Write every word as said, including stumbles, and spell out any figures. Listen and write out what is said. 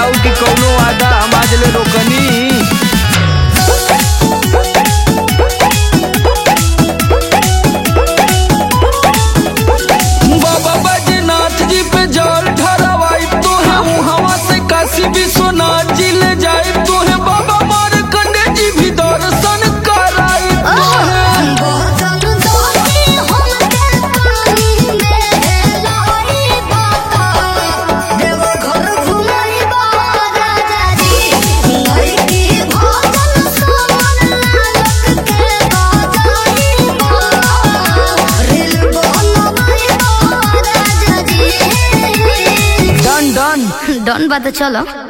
बताऊ कि कौनो वादा हम आज ले रोकनी। बाबा बैजनाथ जी पे जल ढरवाई तो है हवा से काशी विश्वनाथ जी ले जाए तो है बाबा मार्कंडे जी भी दर्शन कराई डन बात चलो।